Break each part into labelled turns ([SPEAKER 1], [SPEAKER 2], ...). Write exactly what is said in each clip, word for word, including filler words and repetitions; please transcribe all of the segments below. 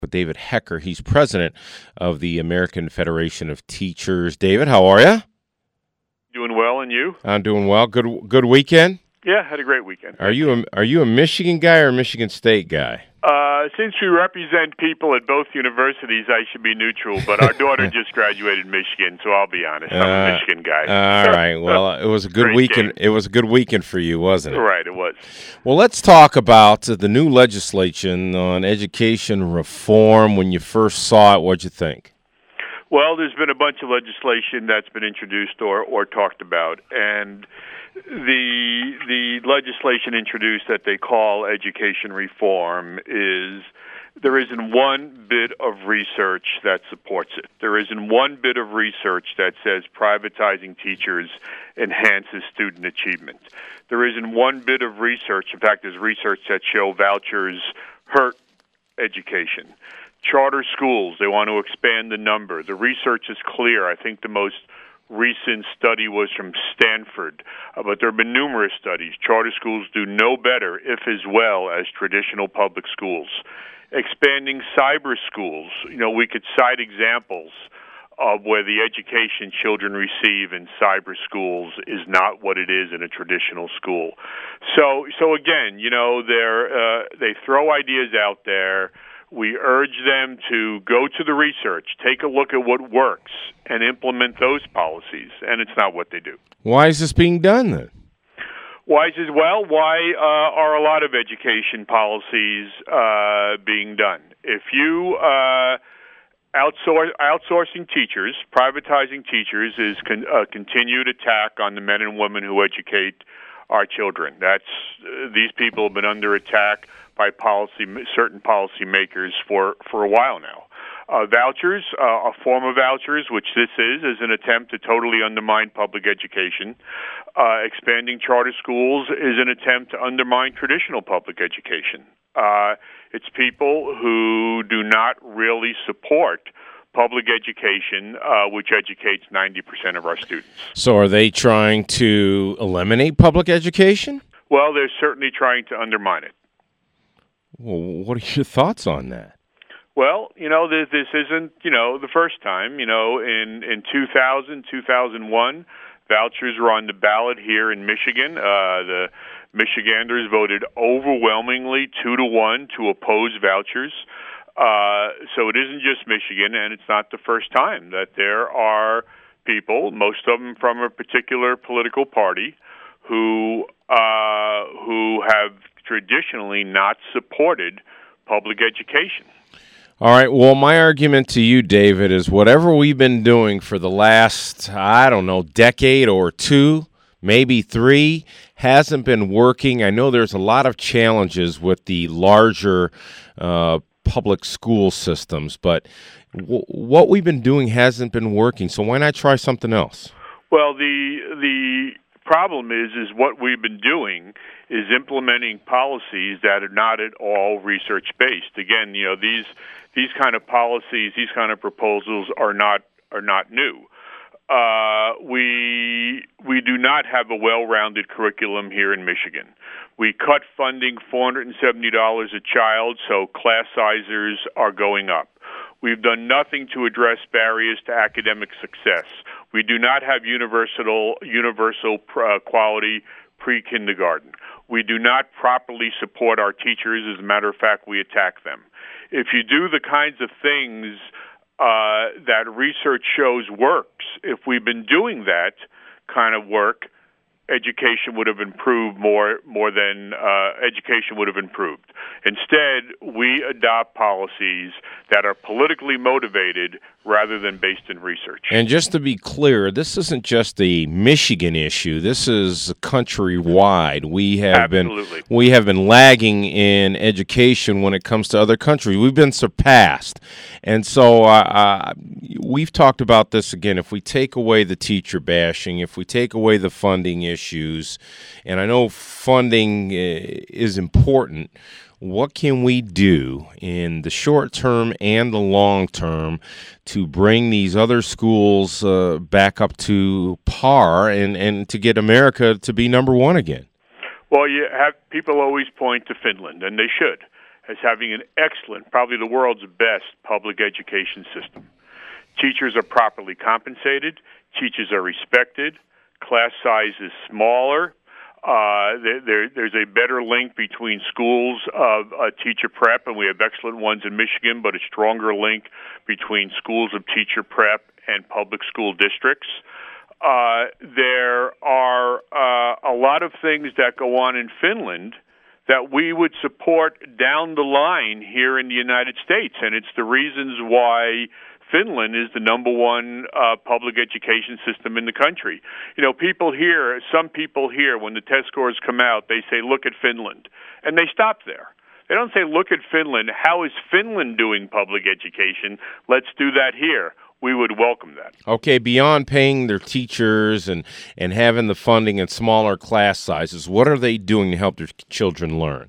[SPEAKER 1] with David Hecker. He's president of the American Federation of Teachers. David, how are you?
[SPEAKER 2] Doing well, and you?
[SPEAKER 1] I'm doing well. Good good weekend?
[SPEAKER 2] Yeah, had a great weekend.
[SPEAKER 1] Are you a, are you a Michigan guy or a Michigan State guy?
[SPEAKER 2] Uh, since we represent people at both universities, I should be neutral, but our daughter just graduated Michigan, so I'll be honest. I'm
[SPEAKER 1] Uh,
[SPEAKER 2] a Michigan guy.
[SPEAKER 1] All right. Well, it was a good
[SPEAKER 2] Great
[SPEAKER 1] weekend.
[SPEAKER 2] game.
[SPEAKER 1] It was a good weekend for you, wasn't it?
[SPEAKER 2] Right, it was.
[SPEAKER 1] Well, let's talk about the new legislation on education reform. When you first saw it, what'd you think?
[SPEAKER 2] Well, there's been a bunch of legislation that's been introduced or, or talked about, and the the legislation introduced that they call education reform is there isn't one bit of research that supports it. There isn't one bit of research that says privatizing teachers enhances student achievement. There isn't one bit of research. In fact, there's research that show vouchers hurt education. Charter schools, they want to expand the number. The research is clear. I think the most recent study was from Stanford, uh, but there have been numerous studies. Charter schools do no better, if as well, as traditional public schools. Expanding cyber schools, you know, we could cite examples of where the education children receive in cyber schools is not what it is in a traditional school. So, so again, you know, they're, uh, they throw ideas out there. We urge them to go to the research, take a look at what works, and implement those policies, and it's not what they do.
[SPEAKER 1] Why is this being done then?
[SPEAKER 2] Why is it, well, why uh, are a lot of education policies uh, being done? If you uh, outsource, outsourcing teachers, privatizing teachers is con- a continued attack on the men and women who educate our children. That's uh, these people have been under attack by policy, certain policymakers for, for a while now. Uh, vouchers, uh, a form of vouchers, which this is, is an attempt to totally undermine public education. Uh, expanding charter schools is an attempt to undermine traditional public education. Uh, it's people who do not really support public education, uh, which educates ninety percent of our students.
[SPEAKER 1] So are they trying to eliminate public education?
[SPEAKER 2] Well, they're certainly trying to undermine it.
[SPEAKER 1] Well, what are your thoughts on that?
[SPEAKER 2] Well, you know, this, this isn't, you know, the first time. You know, in, in two thousand, two thousand one, vouchers were on the ballot here in Michigan. Uh, the Michiganders voted overwhelmingly two to one to oppose vouchers. Uh, so it isn't just Michigan, and it's not the first time that there are people, most of them from a particular political party, who uh, who have traditionally not supported public education.
[SPEAKER 1] All right, well, my argument to you, David, is whatever we've been doing for the last, I don't know, decade or two, maybe three, hasn't been working. I know there's a lot of challenges with the larger uh, public school systems, but w- what we've been doing hasn't been working, so why not try something else?
[SPEAKER 2] Well, the the problem is is what we've been doing is implementing policies that are not at all research-based. Again, you know, these these kind of policies, these kind of proposals are not are not new. Uh, we we do not have a well-rounded curriculum here in Michigan. We cut funding four hundred seventy dollars a child, so class sizes are going up. We've done nothing to address barriers to academic success. We do not have universal universal uh, quality pre-kindergarten. We do not properly support our teachers. As a matter of fact, we attack them. If you do the kinds of things uh, that research shows works, if we've been doing that kind of work, education would have improved more more than uh, education would have improved. Instead, we adopt policies that are politically motivated rather than based in research.
[SPEAKER 1] And just to be clear, this isn't just a Michigan issue. This is countrywide. We have
[SPEAKER 2] Absolutely.
[SPEAKER 1] been we have been lagging in education when it comes to other countries. We've been surpassed. And so uh, uh, we've talked about this again. If we take away the teacher bashing, if we take away the funding issues, and I know funding is important, what can we do in the short term and the long term to bring these other schools uh, back up to par and, and to get America to be number one again?
[SPEAKER 2] Well, you have people always point to Finland, and they should. as having an excellent, probably the world's best public education system. Teachers are properly compensated. Teachers are respected. Class size is smaller. Uh, there, there, there's a better link between schools of uh, teacher prep, and we have excellent ones in Michigan, but a stronger link between schools of teacher prep and public school districts. Uh, there are uh, a lot of things that go on in Finland that we would support down the line here in the United States, and it's the reasons why Finland is the number one uh, public education system in the country. You know, people here, some people here, when the test scores come out, they say, look at Finland, and they stop there. They don't say, look at Finland, how is Finland doing public education? Let's do that here. We would welcome that.
[SPEAKER 1] Okay, beyond paying their teachers and, and having the funding and smaller class sizes, what are they doing to help their children learn?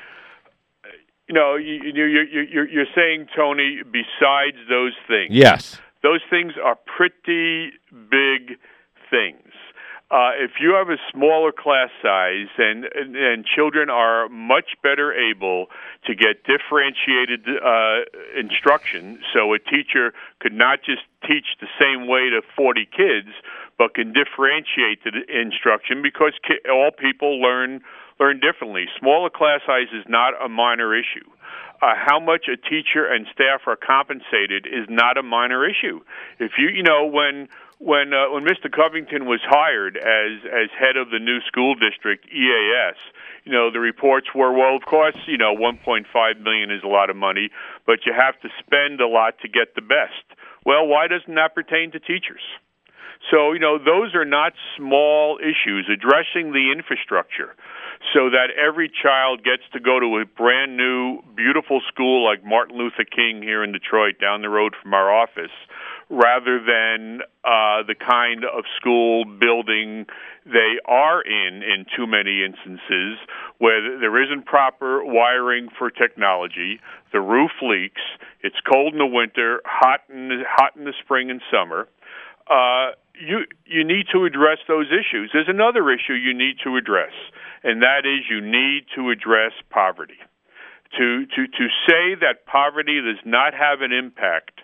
[SPEAKER 2] You know, you, you, you're, you're saying, Tony, besides those things.
[SPEAKER 1] Yes.
[SPEAKER 2] Those things are pretty big things. Uh, if you have a smaller class size and, and, and children are much better able to get differentiated uh, instruction, so a teacher could not just teach the same way to forty kids, but can differentiate the instruction because ki- all people learn learn differently. Smaller class size is not a minor issue. Uh, how much a teacher and staff are compensated is not a minor issue. If you, you know, when when uh, when Mister Covington was hired as as head of the new school district, E A S, you know, the reports were, well, of course, you know, one point five million dollars is a lot of money, but you have to spend a lot to get the best. Well, why doesn't that pertain to teachers? So, you know, those are not small issues. Addressing the infrastructure so that every child gets to go to a brand new, beautiful school like Martin Luther King here in Detroit, down the road from our office, rather than uh, the kind of school building they are in in too many instances, where there isn't proper wiring for technology, the roof leaks, it's cold in the winter, hot in the, hot in the spring and summer. Uh, you you need to address those issues. There's another issue you need to address, and that is you need to address poverty. To to to say that poverty does not have an impact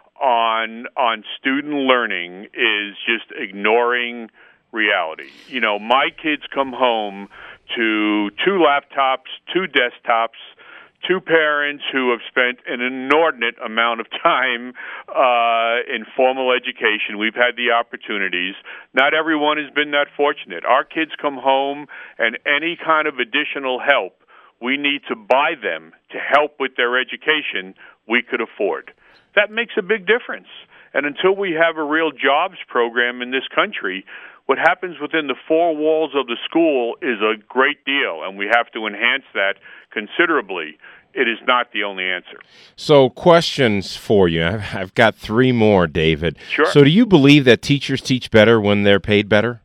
[SPEAKER 2] on on student learning is just ignoring reality. You know, my kids come home to two laptops, two desktops, two parents who have spent an inordinate amount of time uh, in formal education. We've had the opportunities. Not everyone has been that fortunate. Our kids come home, and any kind of additional help we need to buy them to help with their education, we could afford. That makes a big difference. And until we have a real jobs program in this country, what happens within the four walls of the school is a great deal, and we have to enhance that considerably. It is not the only answer.
[SPEAKER 1] So, questions for you. I've got three more, David.
[SPEAKER 2] Sure.
[SPEAKER 1] So, do you believe that teachers teach better when they're paid better?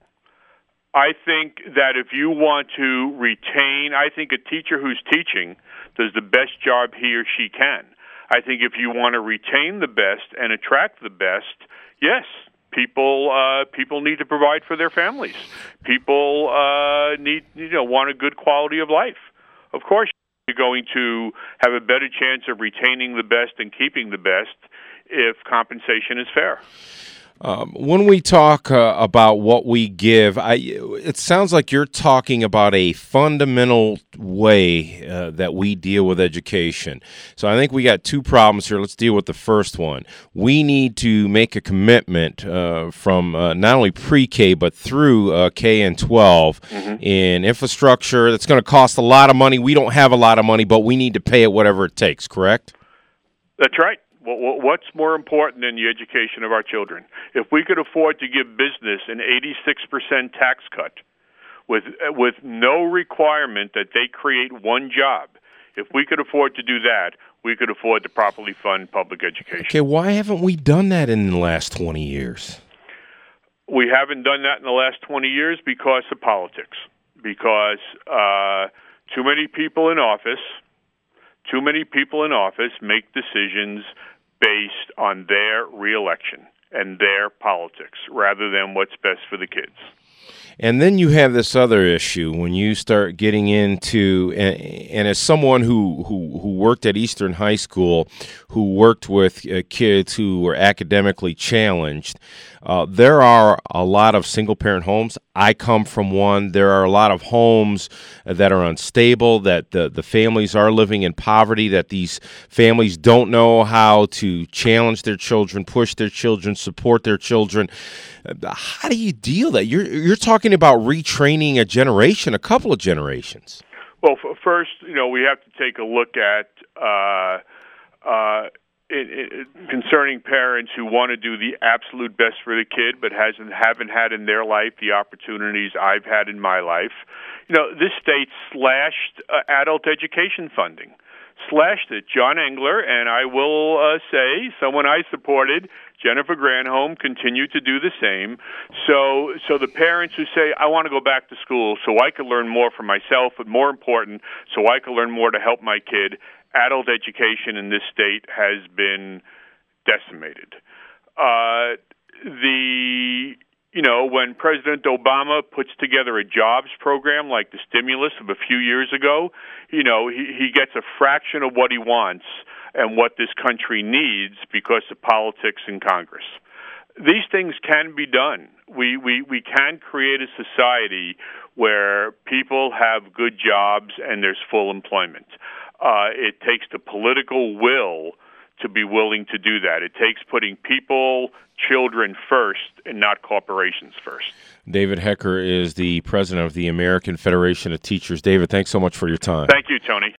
[SPEAKER 2] I think that if you want to retain, I think a teacher who's teaching does the best job he or she can. I think if you want to retain the best and attract the best, yes, people uh, people need to provide for their families. People uh, need, you know, want a good quality of life. Of course, you're going to have a better chance of retaining the best and keeping the best if compensation is fair.
[SPEAKER 1] Um, when we talk uh, about what we give, I, it sounds like you're talking about a fundamental way uh, that we deal with education. So I think we got two problems here. Let's deal with the first one. We need to make a commitment uh, from uh, not only pre-K but through uh, K and twelve mm-hmm. in infrastructure. That's going to cost a lot of money. We don't have a lot of money, but we need to pay it whatever it takes, correct?
[SPEAKER 2] That's right. What's more important than the education of our children? If we could afford to give business an eighty-six percent tax cut with with no requirement that they create one job, if we could afford to do that, we could afford to properly fund public education.
[SPEAKER 1] Okay, why haven't we done that in the last twenty years?
[SPEAKER 2] We haven't done that in the last twenty years because of politics, because uh, too many people in office, too many people in office make decisions based on their reelection and their politics rather than what's best for the kids.
[SPEAKER 1] And then you have this other issue when you start getting into, and, and as someone who, who, who worked at Eastern High School, who worked with uh, kids who were academically challenged, uh, there are a lot of single-parent homes. I come from one. There are a lot of homes that are unstable, that the, the families are living in poverty, that these families don't know how to challenge their children, push their children, support their children. How do you deal that? You're you're talking about retraining a generation, a couple of generations.
[SPEAKER 2] Well, first, you know, we have to take a look at uh, uh, it, it, concerning parents who want to do the absolute best for the kid, but hasn't haven't had in their life the opportunities I've had in my life. You know, this state slashed uh, adult education funding. Slashed it. John Engler, and I will uh, say, someone I supported, Jennifer Granholm, continued to do the same. So so the parents who say, I want to go back to school so I can learn more for myself, but more important, so I can learn more to help my kid, adult education in this state has been decimated. Uh, the... You know, when President Obama puts together a jobs program like the stimulus of a few years ago, you know, he, he gets a fraction of what he wants and what this country needs because of politics in Congress. These things can be done. We, we, we can create a society where people have good jobs and there's full employment. Uh, it takes the political will to be willing to do that. It takes putting people, children first, and not corporations first.
[SPEAKER 1] David Hecker is the president of the American Federation of Teachers. David, thanks so much for your time.
[SPEAKER 2] Thank you, Tony.